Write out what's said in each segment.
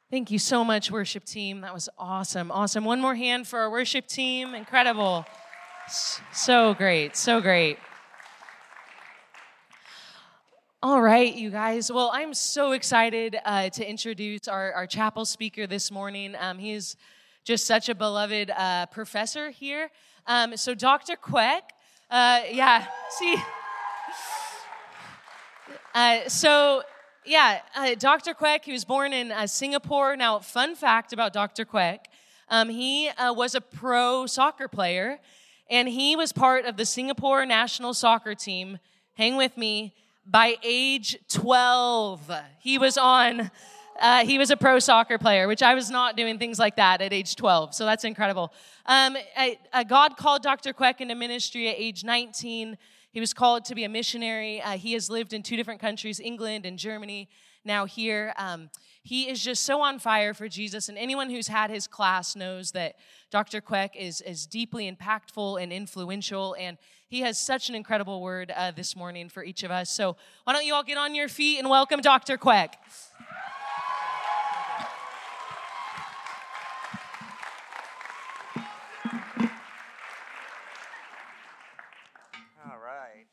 Thank you so much, worship team. That was awesome. Awesome. One more hand for our worship team. Incredible. So great. So great. All right, you guys. Well, I'm so excited to introduce our chapel speaker this morning. He is just such a beloved professor here. So Dr. Quek, Dr. Quek, he was born in Singapore. Now, fun fact about Dr. Quek, he was a pro soccer player, and he was part of the Singapore national soccer team. Hang with me. By age 12, he was a pro soccer player, which I was not doing things like that at age 12. So that's incredible. God called Dr. Quek into ministry at age 19. He was called to be a missionary. He has lived in 2 different countries, England and Germany, now here. He is just so on fire for Jesus, and anyone who's had his class knows that Dr. Quek is deeply impactful and influential, and he has such an incredible word this morning for each of us. So why don't you all get on your feet and welcome Dr. Quek. All right.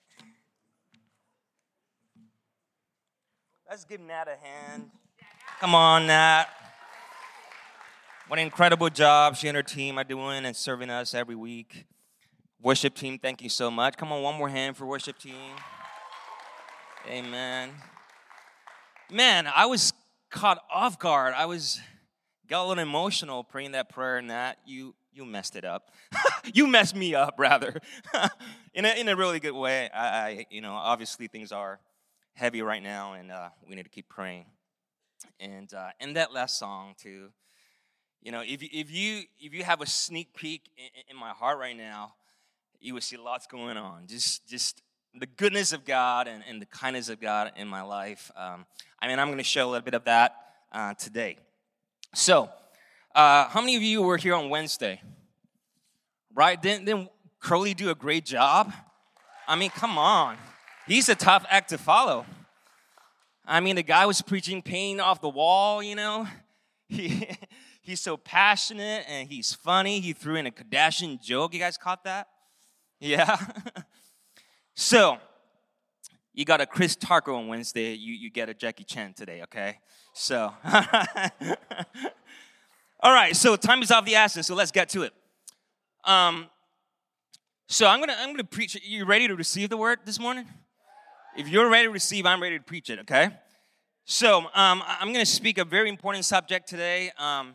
Let's give Nat a hand. Come on, Nat. What an incredible job she and her team are doing and serving us every week. Worship team, thank you so much. Come on, one more hand for worship team. Amen. Man, I was caught off guard. Got a little emotional praying that prayer, Nat. You messed it up. You messed me up, rather. in a really good way. I obviously things are heavy right now, and we need to keep praying. And that last song too. If you have a sneak peek in my heart right now, you would see lots going on. Just the goodness of God and the kindness of God in my life. I'm going to show a little bit of that today. So, how many of you were here on Wednesday? Right? Didn't Crowley do a great job? Come on. He's a tough act to follow. The guy was preaching pain off the wall, He's so passionate and he's funny. He threw in a Kardashian joke. You guys caught that? Yeah. So, you got a Chris Tucker on Wednesday. You get a Jackie Chan today, okay? So, all right. So time is of the essence. So let's get to it. So I'm gonna preach. You ready to receive the word this morning? If you're ready to receive, I'm ready to preach it. Okay. So I'm gonna speak a very important subject today.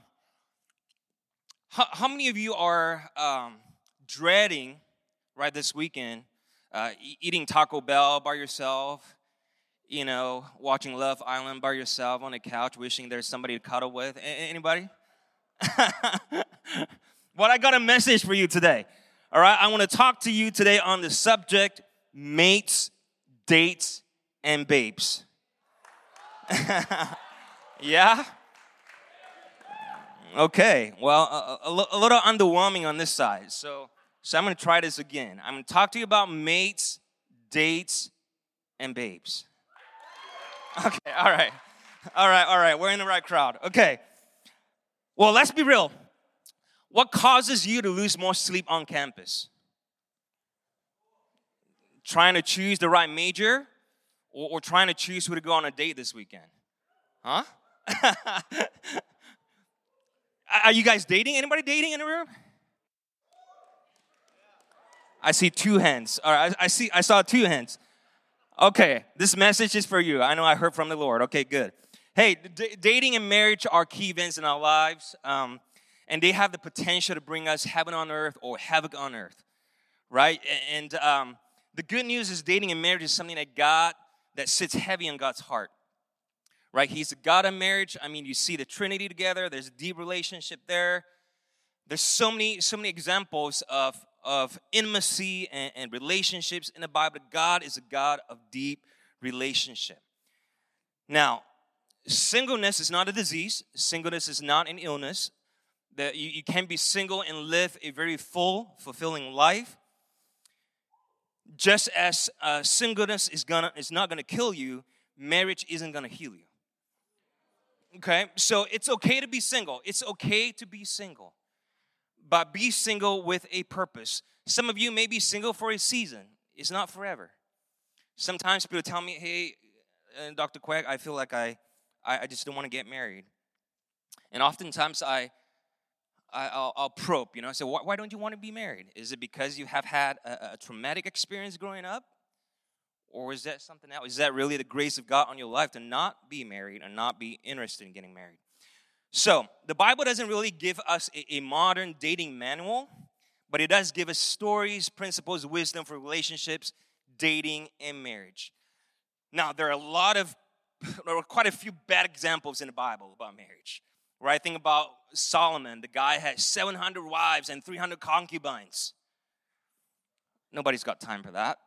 How many of you are dreading, right, this weekend, eating Taco Bell by yourself, watching Love Island by yourself on the couch, wishing there's somebody to cuddle with? Anybody? Well, I got a message for you today. All right, I want to talk to you today on the subject, mates, dates, and babes. Yeah? Okay, well, a little underwhelming on this side. So I'm going to try this again. I'm going to talk to you about mates, dates, and babes. Okay, all right. We're in the right crowd. Okay. Well, let's be real. What causes you to lose more sleep on campus? Trying to choose the right major or trying to choose who to go on a date this weekend? Huh? Are you guys dating? Anybody dating in the room? I see 2 hands. All right, I saw 2 hands. Okay, this message is for you. I know I heard from the Lord. Okay, good. Hey, dating and marriage are key events in our lives, and they have the potential to bring us heaven on earth or havoc on earth, right? And the good news is dating and marriage is something that sits heavy on God's heart, right? He's the God of marriage. You see the Trinity together. There's a deep relationship there. There's so many examples of intimacy and relationships in the Bible. God is a God of deep relationship. Now, singleness is not a disease. Singleness is not an illness. That you can be single and live a very full, fulfilling life. Just as singleness is not gonna kill you, marriage isn't gonna heal you. Okay, so it's okay to be single. It's okay to be single. But be single with a purpose. Some of you may be single for a season. It's not forever. Sometimes people tell me, hey, Dr. Quack, I feel like I just don't want to get married. And oftentimes I'll probe, I say, why don't you want to be married? Is it because you have had a traumatic experience growing up? Or is that something else? Is that really the grace of God on your life to not be married and not be interested in getting married? So, the Bible doesn't really give us a modern dating manual, but it does give us stories, principles, wisdom for relationships, dating, and marriage. Now, there are quite a few bad examples in the Bible about marriage. Right? Think about Solomon. The guy had 700 wives and 300 concubines. Nobody's got time for that.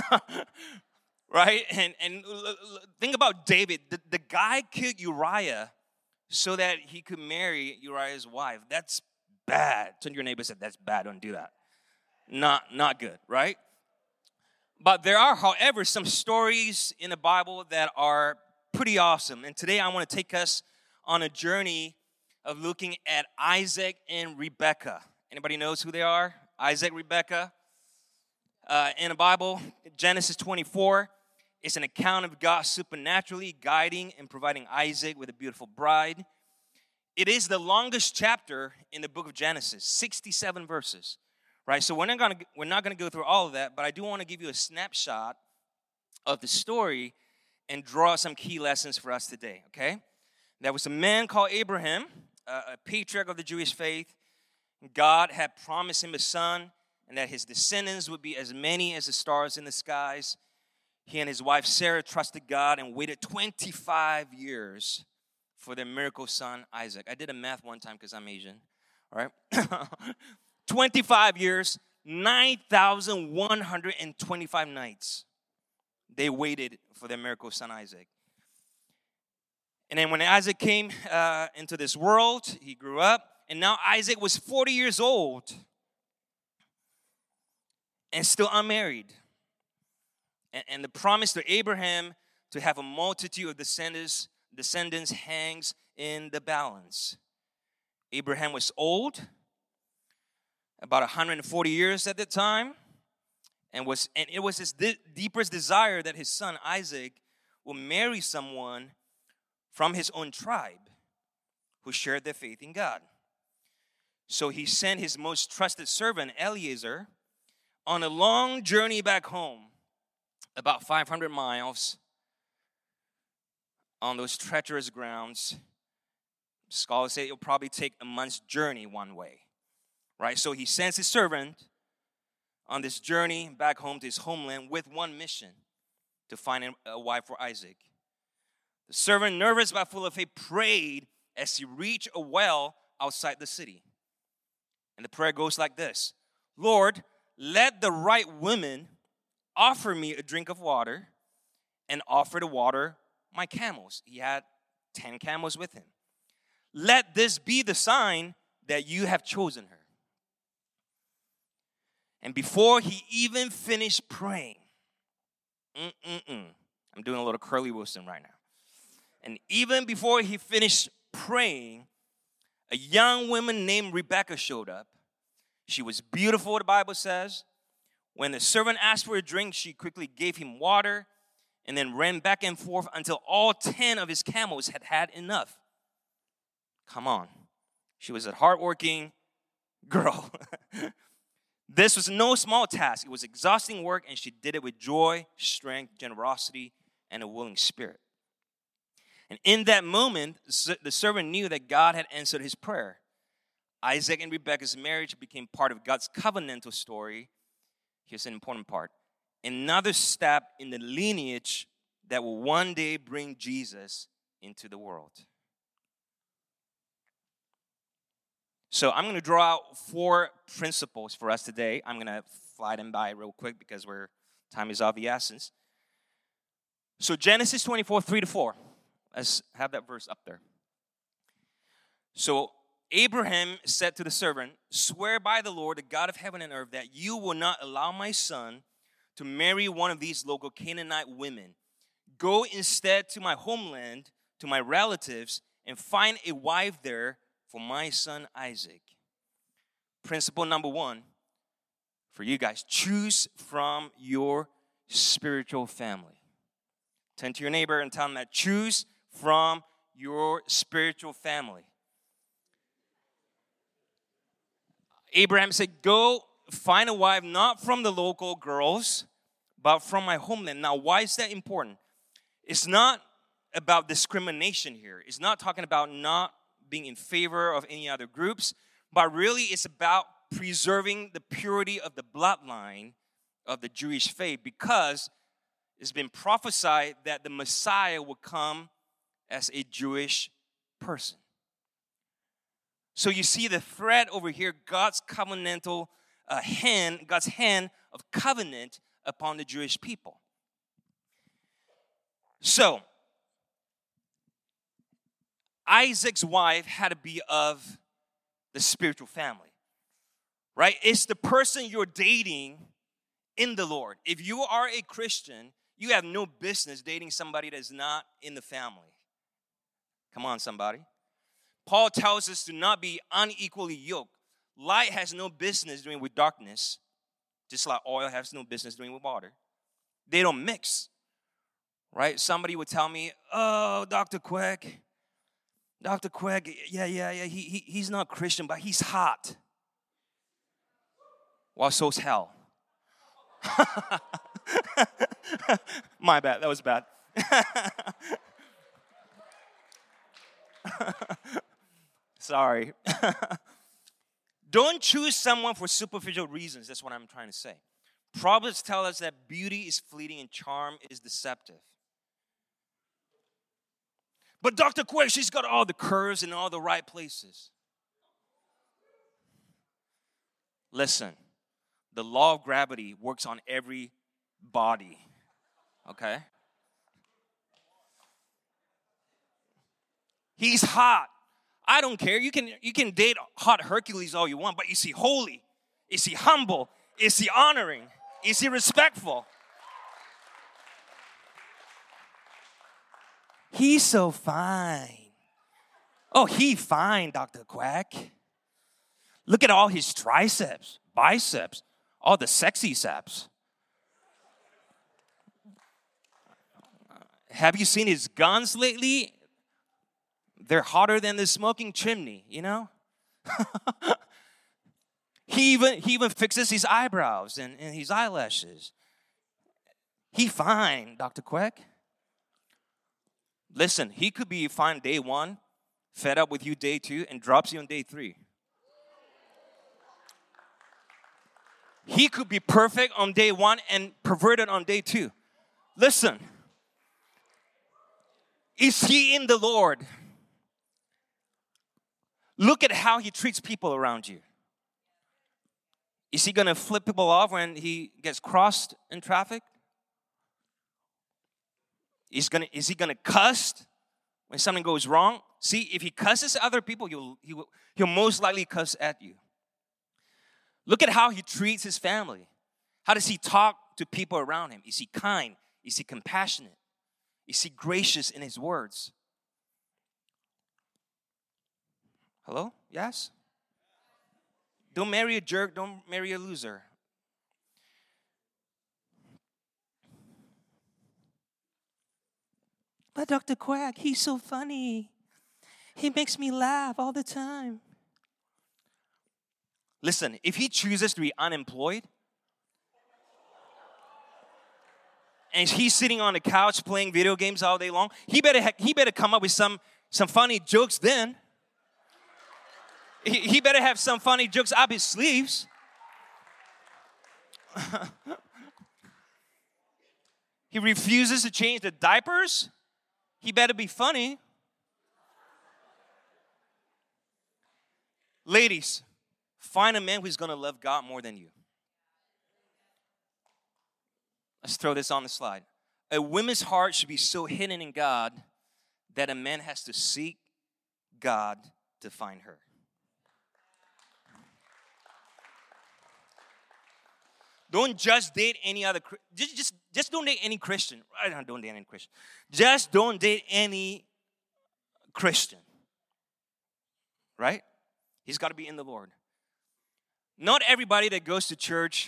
Right? And think about David. The guy killed Uriah so that he could marry Uriah's wife. That's bad. Turn to your neighbor and say, that's bad. Don't do that. Not good, right? But there are, however, some stories in the Bible that are pretty awesome. And today I want to take us on a journey of looking at Isaac and Rebekah. Anybody knows who they are? Isaac, Rebekah. In the Bible, Genesis 24, it's an account of God supernaturally guiding and providing Isaac with a beautiful bride. It is the longest chapter in the book of Genesis, 67 verses. Right? So we're not going to go through all of that, but I do want to give you a snapshot of the story and draw some key lessons for us today, okay? There was a man called Abraham, a patriarch of the Jewish faith. God had promised him a son and that his descendants would be as many as the stars in the skies. He and his wife Sarah trusted God and waited 25 years for their miracle son, Isaac. I did a math one time because I'm Asian, all right? 25 years, 9,125 nights. They waited for their miracle son, Isaac. And then when Isaac came into this world, he grew up. And now Isaac was 40 years old and still unmarried. And the promise to Abraham to have a multitude of descendants hangs in the balance. Abraham was old, about 140 years at the time, and it was his deepest desire that his son Isaac will marry someone from his own tribe who shared their faith in God. So he sent his most trusted servant, Eliezer, on a long journey back home, about 500 miles on those treacherous grounds. Scholars say it'll probably take a month's journey one way, right? So he sends his servant on this journey back home to his homeland with one mission, to find a wife for Isaac. The servant, nervous but full of faith, prayed as he reached a well outside the city. And the prayer goes like this: Lord, let the right woman offer me a drink of water and offer to water my camels. He had 10 camels with him. Let this be the sign that you have chosen her. And before he even finished praying, I'm doing a little Curly Wilson right now. And even before he finished praying, a young woman named Rebekah showed up. She was beautiful, the Bible says. When the servant asked for a drink, she quickly gave him water and then ran back and forth until all 10 of his camels had had enough. Come on. She was a hardworking girl. This was no small task. It was exhausting work, and she did it with joy, strength, generosity, and a willing spirit. And in that moment, the servant knew that God had answered his prayer. Isaac and Rebekah's marriage became part of God's covenantal story. Here's an important part: another step in the lineage that will one day bring Jesus into the world. So I'm going to draw out 4 principles for us today. I'm going to fly them by real quick because time is of the essence. So Genesis 24, 3-4. Let's have that verse up there. So Abraham said to the servant, "Swear by the Lord, the God of heaven and earth, that you will not allow my son to marry one of these local Canaanite women. Go instead to my homeland, to my relatives, and find a wife there for my son Isaac. Principle number 1 for you guys, choose from your spiritual family. Turn to your neighbor and tell them that. Choose from your spiritual family. Abraham said, go find a wife not from the local girls, but from my homeland. Now, why is that important? It's not about discrimination here. It's not talking about not being in favor of any other groups, but really it's about preserving the purity of the bloodline of the Jewish faith, because it's been prophesied that the Messiah will come as a Jewish person. So you see the thread over here, God's covenantal hand, God's hand of covenant upon the Jewish people. So, Isaac's wife had to be of the spiritual family, right? It's the person you're dating in the Lord. If you are a Christian, you have no business dating somebody that's not in the family. Come on, somebody. Paul tells us to not be unequally yoked. Light has no business doing with darkness, just like oil has no business doing with water. They don't mix, right? Somebody would tell me, oh, Dr. Quack, he's not Christian, but he's hot. Well, so's hell. My bad, that was bad. Sorry. Don't choose someone for superficial reasons. That's what I'm trying to say. Proverbs tell us that beauty is fleeting and charm is deceptive. But Dr. Quay, she's got all the curves in all the right places. Listen, the law of gravity works on every body, okay? He's hot. I don't care. You can date hot Hercules all you want, but is he holy? Is he humble? Is he honoring? Is he respectful? He's so fine. Oh, he fine, Dr. Quack. Look at all his triceps, biceps, all the sexy saps. Have you seen his guns lately? They're hotter than the smoking chimney, you know? He even fixes his eyebrows and his eyelashes. He fine, Dr. Quack. Listen, he could be fine day 1, fed up with you day 2, and drops you on day 3. He could be perfect on day 1 and perverted on day 2. Listen, is he in the Lord? Look at how he treats people around you. Is he going to flip people off when he gets crossed in traffic? Is he going to cuss when something goes wrong? See, if he cusses other people, he'll most likely cuss at you. Look at how he treats his family. How does he talk to people around him? Is he kind? Is he compassionate? Is he gracious in his words? Hello? Yes? Don't marry a jerk. Don't marry a loser. But Dr. Quack, he's so funny. He makes me laugh all the time. Listen, if he chooses to be unemployed, and he's sitting on the couch playing video games all day long, he better come up with some funny jokes then. He better have some funny jokes up his sleeves. He refuses to change the diapers. He better be funny. Ladies, find a man who's going to love God more than you. Let's throw this on the slide. A woman's heart should be so hidden in God that a man has to seek God to find her. Don't just date any other, just don't date any Christian. Don't date any Christian. Just don't date any Christian. right? He's got to be in the Lord. Not everybody that goes to church,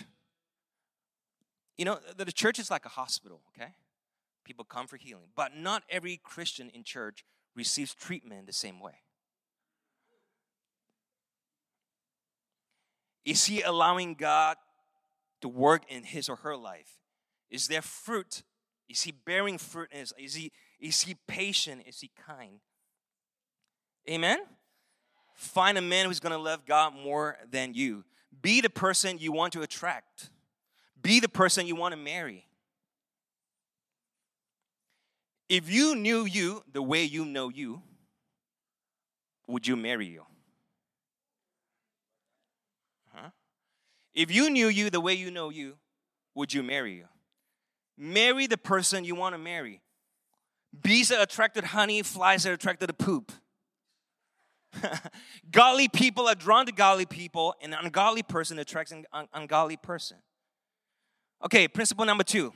the church is like a hospital, okay? People come for healing. But not every Christian in church receives treatment the same way. Is he allowing God to work in his or her life? Is there fruit? Is he bearing fruit? Is he patient? Is he kind? Amen? Find a man who's going to love God more than you. Be the person you want to attract. Be the person you want to marry. If you knew you the way you know you, would you marry you? Huh? If you knew you the way you know you, would you marry you? Marry the person you want to marry. Bees are attracted to honey, flies are attracted to poop. Godly people are drawn to godly people, and an ungodly person attracts an ungodly person. Okay, principle number 2.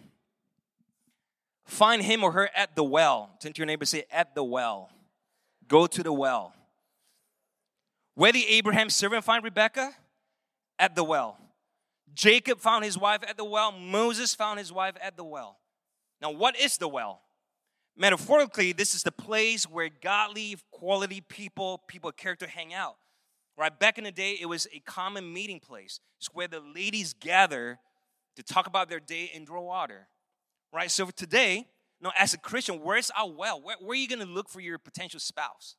Find him or her at the well. Turn to your neighbor and say, at the well. Go to the well. Where did Abraham's servant find Rebekah? At the well. Jacob found his wife at the well. Moses found his wife at the well. Now, what is the well? Metaphorically, this is the place where godly, quality people of character hang out. Right? Back in the day, it was a common meeting place. It's where the ladies gather to talk about their day and draw water. Right? So today, as a Christian, where's our well? Where are you going to look for your potential spouse?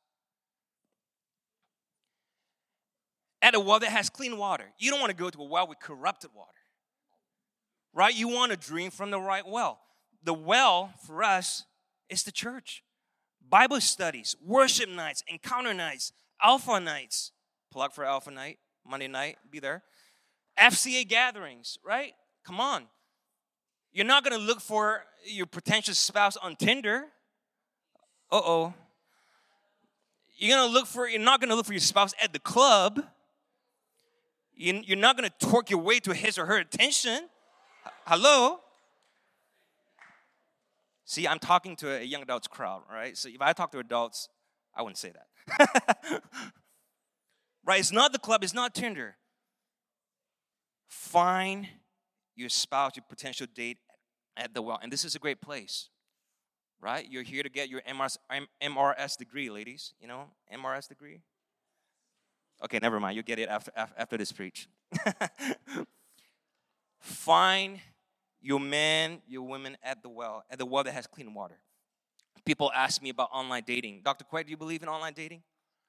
At a well that has clean water. You don't want to go to a well with corrupted water. Right? You want to drink from the right well. The well, for us, is the church. Bible studies, worship nights, encounter nights, alpha nights. Plug for alpha night, Monday night, be there. FCA gatherings, right? Come on. You're not going to look for your potential spouse on Tinder. Uh-oh. You're not going to look for your spouse at the club. You're not going to twerk your way to his or her attention. Hello? See, I'm talking to a young adults crowd, right? So if I talk to adults, I wouldn't say that. Right? It's not the club. It's not Tinder. Find your spouse, your potential date at the well. And this is a great place, right? You're here to get your MRS degree, ladies. MRS degree. Okay, never mind. You'll get it after this preach. Find your man, your women at the well that has clean water. People ask me about online dating. Dr. Quay, do you believe in online dating?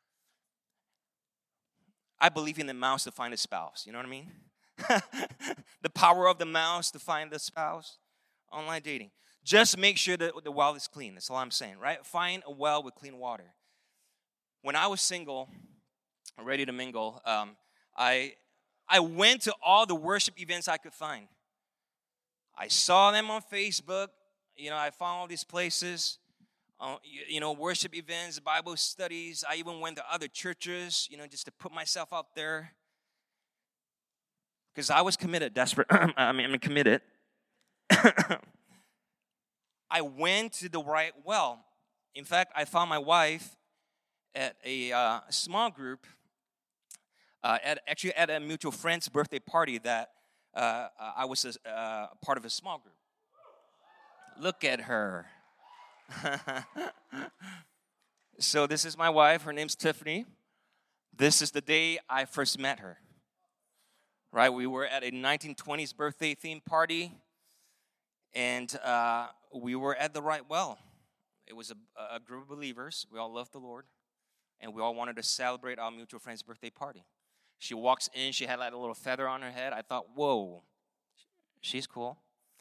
I believe in the mouse to find a spouse. You know what I mean? The power of the mouse to find the spouse. Online dating. Just make sure that the well is clean. That's all I'm saying, right? Find a well with clean water. When I was single, ready to mingle, I went to all the worship events I could find. I saw them on Facebook. I found all these places. Worship events, Bible studies. I even went to other churches, just to put myself out there. Because I was committed, desperate. I'm committed. I went to the right well. In fact, I found my wife at a small group, at a mutual friend's birthday party that I was part of a small group. Look at her. So this is my wife. Her name's Tiffany. This is the day I first met her. Right? We were at a 1920s birthday themed party, and we were at the right well. It was a group of believers. We all loved the Lord, and we all wanted to celebrate our mutual friend's birthday party. She walks in. She had like a little feather on her head. I thought, whoa, she's cool.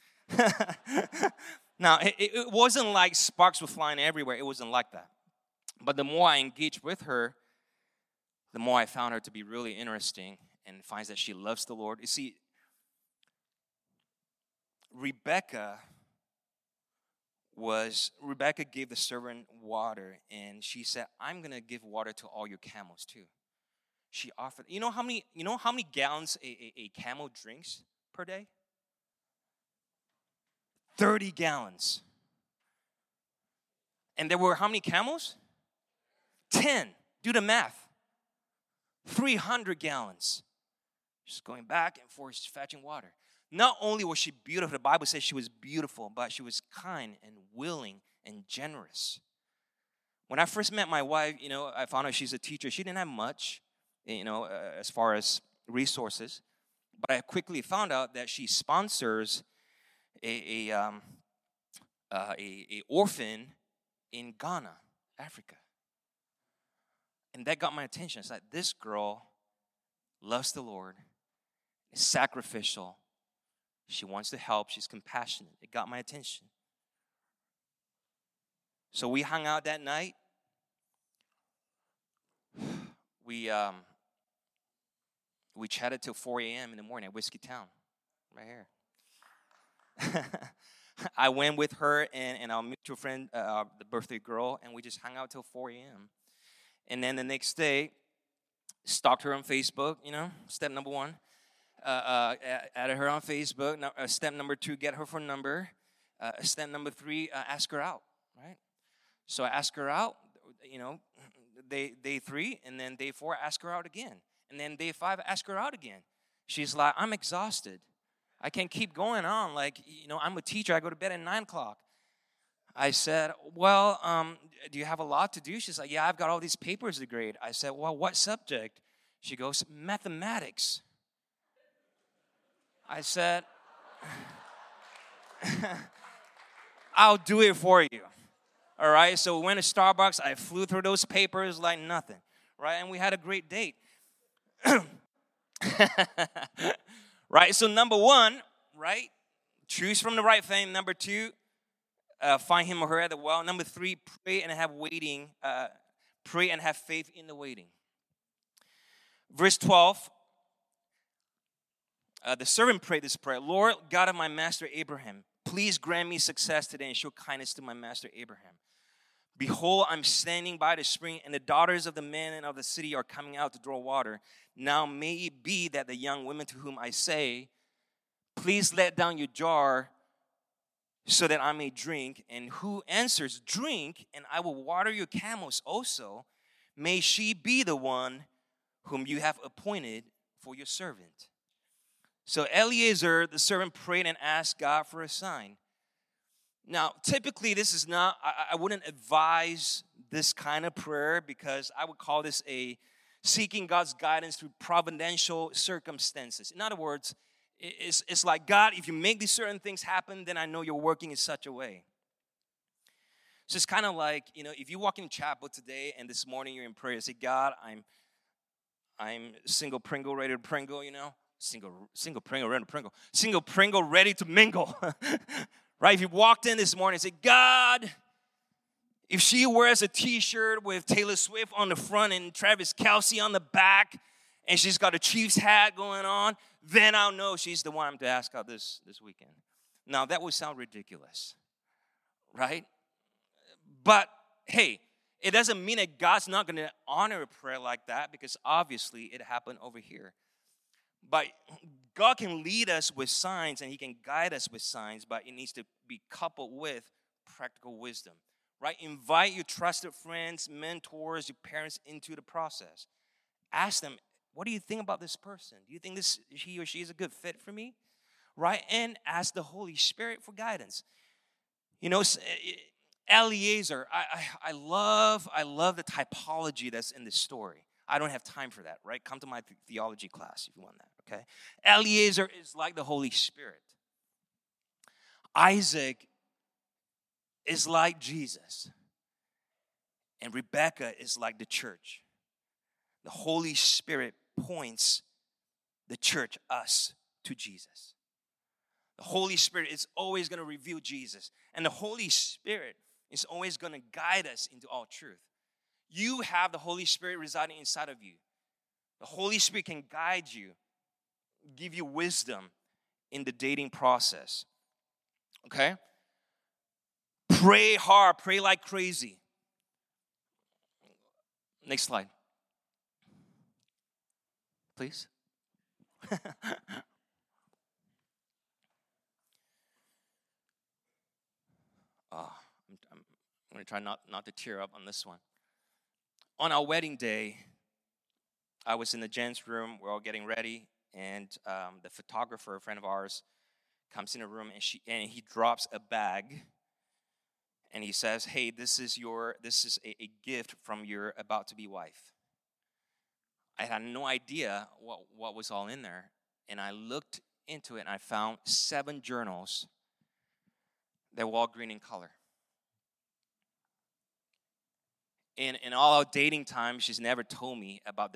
Now, it wasn't like sparks were flying everywhere. It wasn't like that. But the more I engaged with her, the more I found her to be really interesting and finds that she loves the Lord. You see, Rebekah gave the servant water, and she said, I'm going to give water to all your camels too. She offered, you know how many gallons a camel drinks per day? 30 gallons. And there were how many camels? 10. Do the math. 300 gallons. She's going back and forth, she's fetching water. Not only was she beautiful, the Bible says she was beautiful, but she was kind and willing and generous. When I first met my wife, I found out she's a teacher. She didn't have much, as far as resources. But I quickly found out that she sponsors a orphan in Ghana, Africa. And that got my attention. It's like, this girl loves the Lord, is sacrificial. She wants to help. She's compassionate. It got my attention. So we hung out that night. We chatted till 4 a.m. in the morning at Whiskey Town, right here. I went with her and our mutual friend, the birthday girl, and we just hung out till 4 a.m. And then the next day, stalked her on Facebook, step number 1. Added her on Facebook. Step number 2, get her phone number. Step number 3, ask her out, right? So I asked her out, day 3, and then day 4, ask her out again. And then day 5, ask her out again. She's like, I'm exhausted. I can't keep going on. I'm a teacher. I go to bed at 9 o'clock. I said, well, do you have a lot to do? She's like, yeah, I've got all these papers to grade. I said, well, what subject? She goes, mathematics. I said, I'll do it for you. All right, so we went to Starbucks. I flew through those papers like nothing, right? And we had a great date. Right, so number 1, right, choose from the right thing. Number 2, find him or her at the well. Number 3, pray and have waiting. Pray and have faith in the waiting. Verse 12, the servant prayed this prayer. Lord, God of my master Abraham, please grant me success today and show kindness to my master Abraham. Behold, I'm standing by the spring, and the daughters of the men of the city are coming out to draw water. Now may it be that the young women to whom I say, please let down your jar so that I may drink, and who answers, drink, and I will water your camels also, may she be the one whom you have appointed for your servant. So Eliezer, the servant, prayed and asked God for a sign. Now, typically, this is not, I wouldn't advise this kind of prayer, because I would call this a seeking God's guidance through providential circumstances. In other words, it's like, God, if you make these certain things happen, then I know you're working in such a way. So it's kind of like, if you walk in chapel today and this morning you're in prayer, say, God, I'm single Pringle ready to Pringle, single Pringle ready to Pringle, single Pringle ready to mingle. Right? If you walked in this morning and said, God, if she wears a t-shirt with Taylor Swift on the front and Travis Kelce on the back, and she's got a Chiefs hat going on, then I'll know she's the one I'm to ask out this weekend. Now, that would sound ridiculous, right? But, hey, it doesn't mean that God's not going to honor a prayer like that, because obviously it happened over here. But God can lead us with signs, and he can guide us with signs, but it needs to be coupled with practical wisdom, right? Invite your trusted friends, mentors, your parents into the process. Ask them, what do you think about this person? Do you think he or she is a good fit for me? Right? And ask the Holy Spirit for guidance. Eliezer, I love the typology that's in this story. I don't have time for that, right? Come to my theology class if you want that, okay? Eliezer is like the Holy Spirit. Isaac is like Jesus. And Rebecca is like the church. The Holy Spirit points the church, us, to Jesus. The Holy Spirit is always going to reveal Jesus. And the Holy Spirit is always going to guide us into all truth. You have the Holy Spirit residing inside of you. The Holy Spirit can guide you, give you wisdom in the dating process. Okay? Pray hard, pray like crazy. Next slide. Please. I'm going to try not to tear up on this one. On our wedding day, I was in the gents' room. We're all getting ready, and the photographer, a friend of ours, comes in the room, and he drops a bag, and he says, "Hey, this is a gift from your about-to-be wife." I had no idea what was all in there, and I looked into it, and I found 7 journals. They were all green in color. In all our dating time, she's never told me about the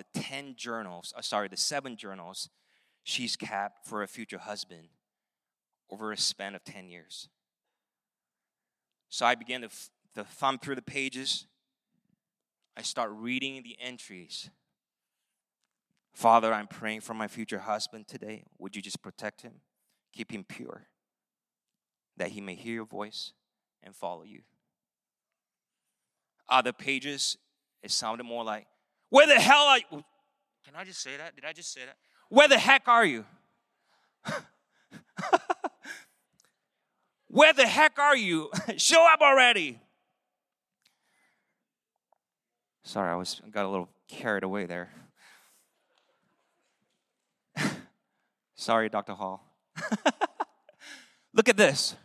7 journals she's kept for a future husband over a span of 10 years. So I began to thumb through the pages. I start reading the entries. Father, I'm praying for my future husband today. Would you just protect him, keep him pure, that he may hear your voice and follow you? Other pages, it sounded more like, where the hell are you? Can I just say that? Did I just say that? Where the heck are you? Where the heck are you? Show up already. Sorry, I got a little carried away there. Sorry, Dr. Hall. Look at this.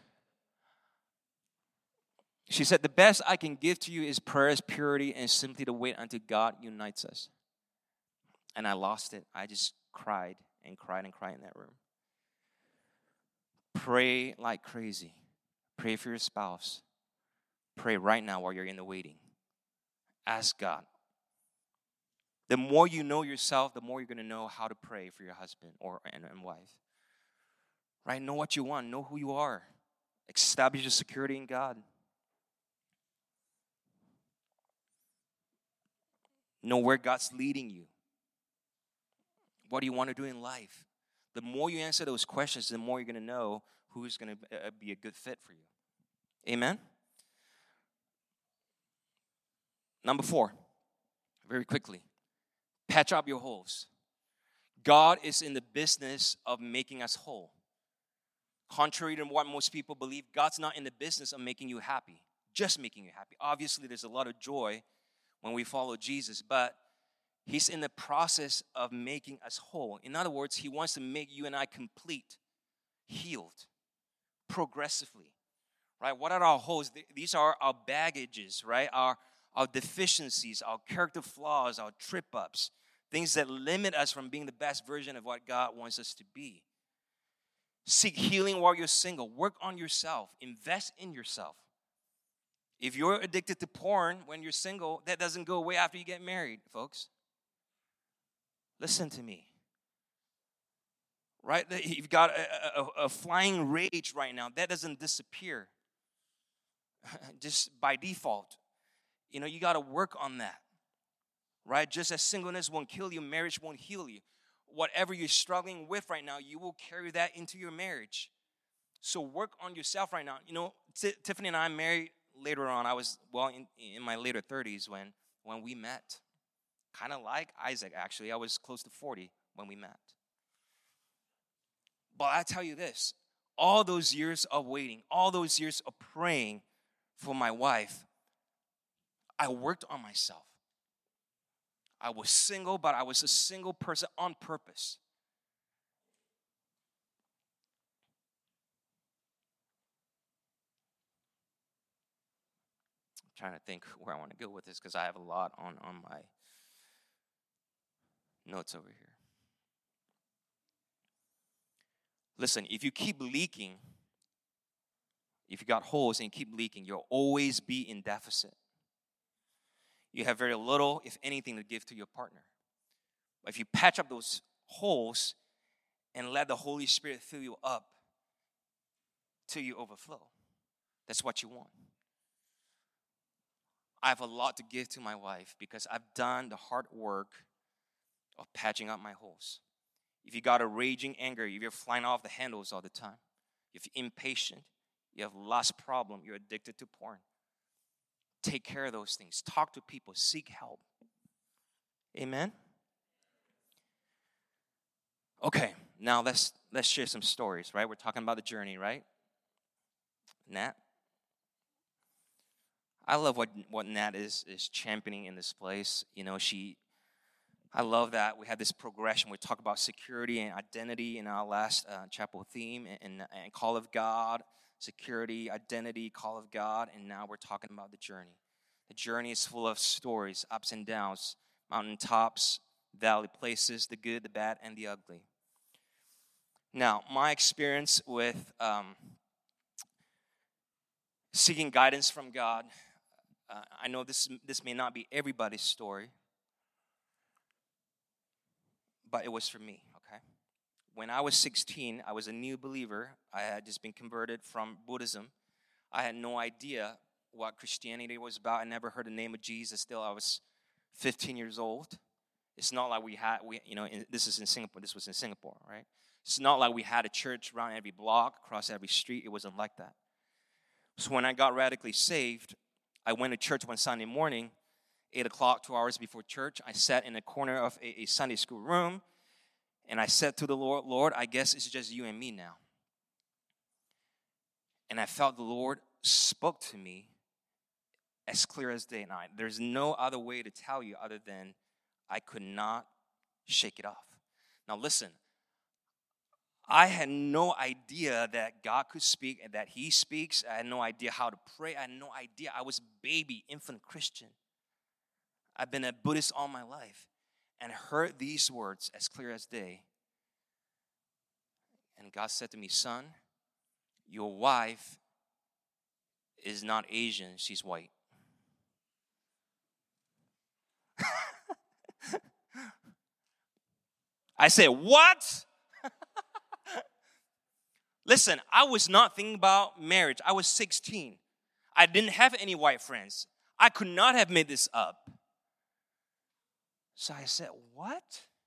She said, the best I can give to you is prayers, purity, and simply to wait until God unites us. And I lost it. I just cried and cried and cried in that room. Pray like crazy. Pray for your spouse. Pray right now while you're in the waiting. Ask God. The more you know yourself, the more you're going to know how to pray for your husband and wife. Right? Know what you want. Know who you are. Establish your security in God. Know where God's leading you. What do you want to do in life? The more you answer those questions, the more you're going to know who's going to be a good fit for you. Amen? Number 4, very quickly, patch up your holes. God is in the business of making us whole. Contrary to what most people believe, God's not in the business of making you happy, just making you happy. Obviously, there's a lot of joy when we follow Jesus, but He's in the process of making us whole. In other words, He wants to make you and I complete, healed, progressively, right? What are our holes? These are our baggages, right? Our deficiencies, our character flaws, our trip-ups, things that limit us from being the best version of what God wants us to be. Seek healing while you're single. Work on yourself. Invest in yourself. If you're addicted to porn when you're single, that doesn't go away after you get married, folks. Listen to me. Right? You've got a flying rage right now. That doesn't disappear just by default. You know, you got to work on that. Right? Just as singleness won't kill you, marriage won't heal you. Whatever you're struggling with right now, you will carry that into your marriage. So work on yourself right now. You know, Tiffany and I married later on. I was, in my later 30s when we met. Kind of like Isaac, actually. I was close to 40 when we met. But I tell you this, all those years of waiting, all those years of praying for my wife, I worked on myself. I was single, but I was a single person on purpose. I'm trying to think where I want to go with this because I have a lot on my notes over here. Listen, if you keep leaking, if you got holes and you keep leaking, you'll always be in deficit. You have very little, if anything, to give to your partner. But if you patch up those holes and let the Holy Spirit fill you up till you overflow, that's what you want. I have a lot to give to my wife because I've done the hard work of patching up my holes. If you got a raging anger, if you're flying off the handles all the time, if you're impatient, you have lust problem, you're addicted to porn, take care of those things. Talk to people. Seek help. Amen? Okay, now let's share some stories, right? We're talking about the journey, right? Nat? I love what Nat is championing in this place. You know, she I love that we had this progression. We talk about security and identity in our last chapel theme and call of God, security, identity, call of God, and now we're talking about the journey. The journey is full of stories, ups and downs, mountaintops, valley places, the good, the bad, and the ugly. Now, my experience with seeking guidance from God, I know this may not be everybody's story, but it was for me, okay? When I was 16, I was a new believer. I had just been converted from Buddhism. I had no idea what Christianity was about. I never heard the name of Jesus. Still, I was 15 years old. It's not like this was in Singapore, right? It's not like we had a church around every block, across every street. It wasn't like that. So when I got radically saved, I went to church one Sunday morning, 8 o'clock, 2 hours before church. I sat in a corner of a Sunday school room, and I said to the Lord, Lord, I guess it's just you and me now. And I felt the Lord spoke to me as clear as day and night. There's no other way to tell you other than I could not shake it off. Now listen, I had no idea that God could speak and that He speaks. I had no idea how to pray. I had no idea. I was a baby, infant Christian. I've been a Buddhist all my life and heard these words as clear as day. And God said to me, son, your wife is not Asian, she's white. I said, what? Listen, I was not thinking about marriage. I was 16. I didn't have any white friends. I could not have made this up. So I said, what?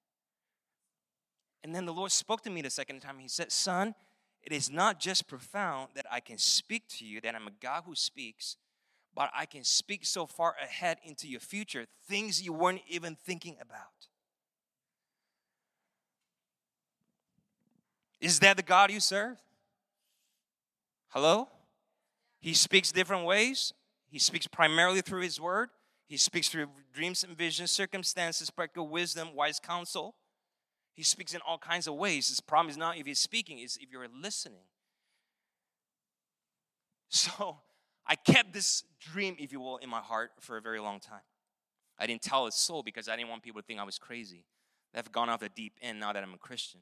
And then the Lord spoke to me the second time. He said, son, it is not just profound that I can speak to you, that I'm a God who speaks, but I can speak so far ahead into your future, things you weren't even thinking about. Is that the God you serve? Hello? He speaks different ways. He speaks primarily through His Word. He speaks through dreams and visions, circumstances, practical wisdom, wise counsel. He speaks in all kinds of ways. His problem is not if He's speaking, it's if you're listening. So I kept this dream, if you will, in my heart for a very long time. I didn't tell His soul because I didn't want people to think I was crazy. I've gone off the deep end now that I'm a Christian.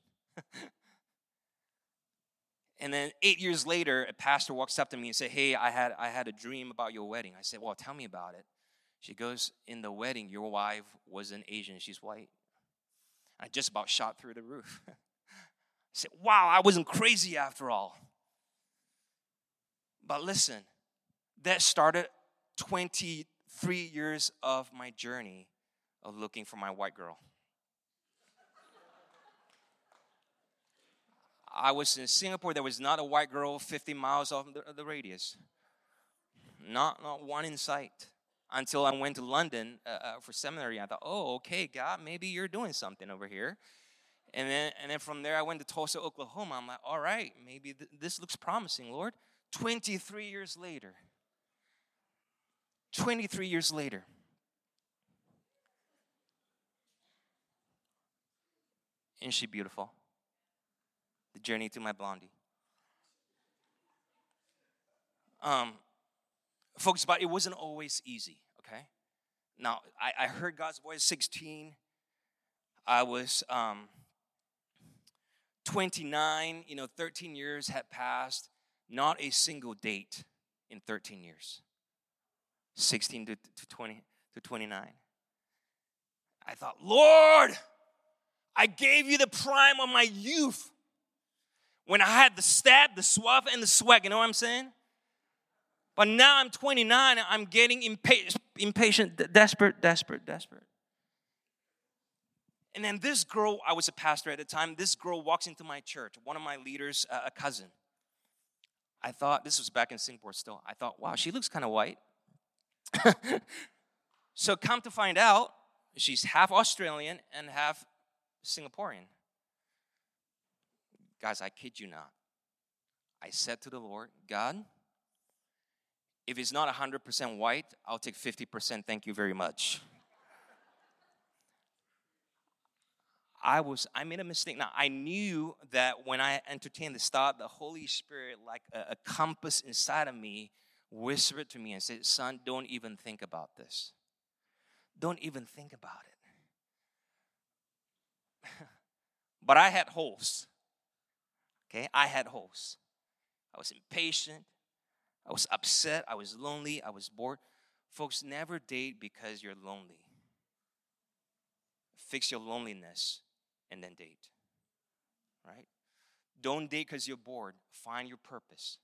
And then 8 years later, a pastor walks up to me and said, hey, I had a dream about your wedding. I said, well, tell me about it. She goes, in the wedding, your wife wasn't Asian, she's white. I just about shot through the roof. I said, wow, I wasn't crazy after all. But listen, that started 23 years of my journey of looking for my white girl. I was in Singapore. There was not a white girl 50 miles off the radius. Not one in sight. Until I went to London for seminary. I thought, oh, okay, God, maybe you're doing something over here. And then from there, I went to Tulsa, Oklahoma. I'm like, all right, maybe this looks promising, Lord. 23 years later. 23 years later. Isn't she beautiful? The journey to my blondie. Folks, but it wasn't always easy, okay? Now, I heard God's voice at 16. I was 29, 13 years had passed. Not a single date in 13 years. 16 to 20 to 29. I thought, Lord, I gave you the prime of my youth. When I had the stab, the suave, and the swag, you know what I'm saying? But now I'm 29, and I'm getting impatient, desperate. And then this girl, I was a pastor at the time, this girl walks into my church, one of my leaders, a cousin. I thought, this was back in Singapore still, I thought, wow, she looks kind of white. So come to find out, she's half Australian and half Singaporean. Guys, I kid you not. I said to the Lord, God, if it's not 100% white, I'll take 50%. Thank you very much. I made a mistake. Now, I knew that when I entertained this thought, the Holy Spirit, like a compass inside of me, whispered to me and said, son, don't even think about this. Don't even think about it. But I had holes. Okay, I had holes. I was impatient. I was upset. I was lonely. I was bored. Folks, never date because you're lonely. Fix your loneliness and then date. Right? Don't date because you're bored. Find your purpose.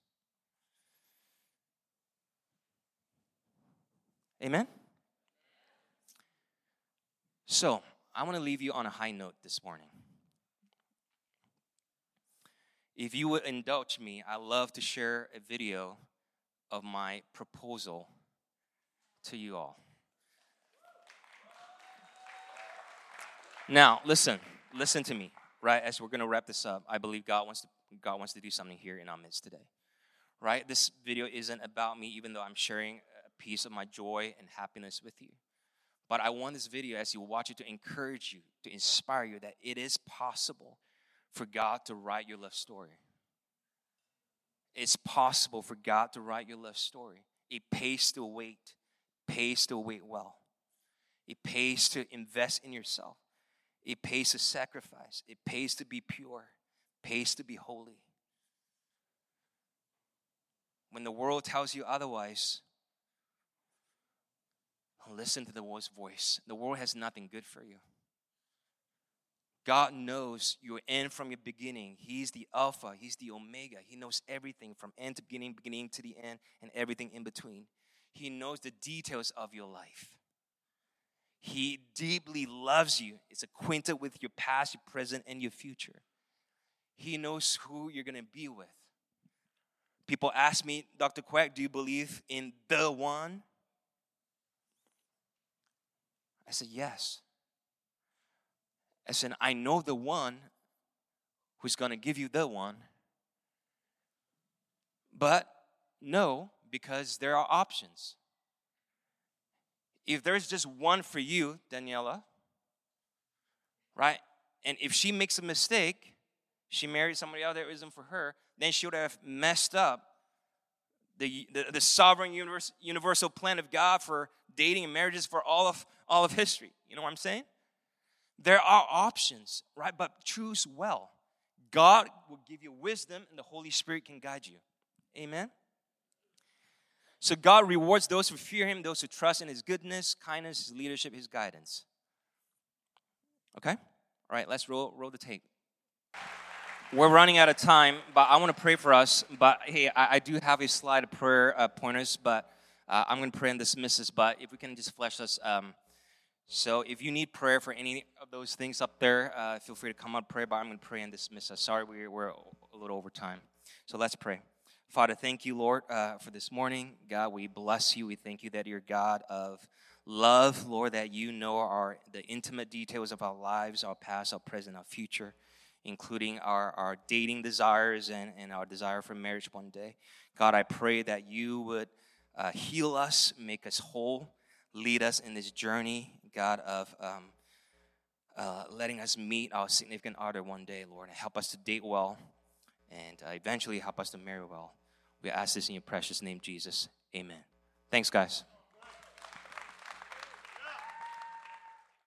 Amen? So, I want to leave you on a high note this morning. If you would indulge me, I'd love to share a video of my proposal to you all. Now, listen to me, right? As we're going to wrap this up, I believe God wants to do something here in our midst today, right? This video isn't about me, even though I'm sharing a piece of my joy and happiness with you. But I want this video, as you watch it, to encourage you, to inspire you that it is possible for God to write your love story. It's possible for God to write your love story. It pays to wait. Pays to wait well. It pays to invest in yourself. It pays to sacrifice. It pays to be pure. It pays to be holy. When the world tells you otherwise, listen to the Lord's voice. The world has nothing good for you. God knows your end from your beginning. He's the Alpha. He's the Omega. He knows everything from end to beginning, beginning to the end, and everything in between. He knows the details of your life. He deeply loves you. It's acquainted with your past, your present, and your future. He knows who you're going to be with. People ask me, Dr. Quack, do you believe in the one? I said, yes. I said, I know the one who's going to give you the one. But no, because there are options. If there's just one for you, Daniela, right? And if she makes a mistake, she married somebody else that isn't for her, then she would have messed up the sovereign universal plan of God for dating and marriages for all of history. You know what I'm saying? There are options, right? But choose well. God will give you wisdom, and the Holy Spirit can guide you. Amen? So God rewards those who fear Him, those who trust in His goodness, kindness, His leadership, His guidance. Okay? All right, let's roll the tape. We're running out of time, but I want to pray for us. But hey, I do have a slide of prayer pointers, but I'm going to pray and dismiss this. But if we can just flesh this. So if you need prayer for any of those things up there, feel free to come up and pray, but I'm going to pray and dismiss us. Sorry, we're a little over time. So let's pray. Father, thank you, Lord, for this morning. God, we bless you. We thank you that you're God of love, Lord, that you know the intimate details of our lives, our past, our present, our future, including our dating desires and our desire for marriage one day. God, I pray that you would heal us, make us whole, lead us in this journey, God, of letting us meet our significant other one day, Lord, and help us to date well and eventually help us to marry well. We ask this in your precious name, Jesus. Amen. Thanks, guys.